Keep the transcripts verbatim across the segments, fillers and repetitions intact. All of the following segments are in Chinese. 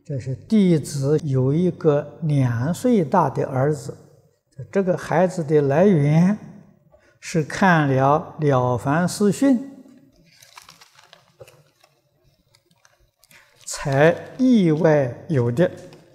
这是弟子有一个两岁大的儿子，这个孩子的来源是看了《了凡四训》才意外有的，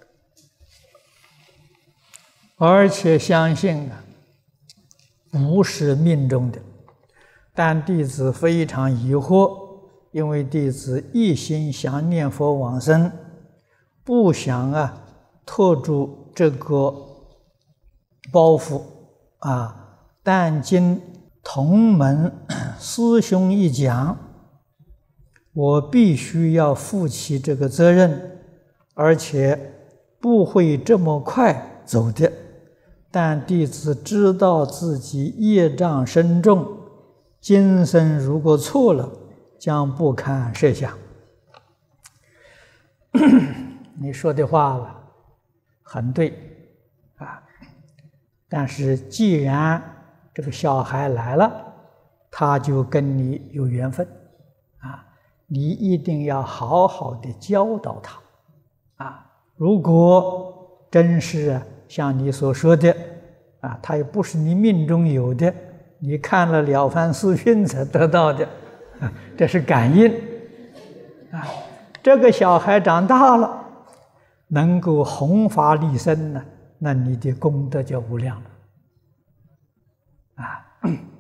而且相信啊，不是命中的。但弟子非常疑惑，因为弟子一心想念佛往生，不想啊拖住这个包袱啊。但经同门师兄一讲，我必须要负起这个责任，而且不会这么快走的。但弟子知道自己业障深重，今生如果错了，将不堪设想。你说的话了，很对啊。但是既然这个小孩来了，他就跟你有缘分啊，你一定要好好的教导他啊。如果真是像你所说的啊，他也不是你命中有的，你看了《了凡四训》才得到的啊，这是感应啊。这个小孩长大了，能够弘法利生呢，那你的功德就无量了啊。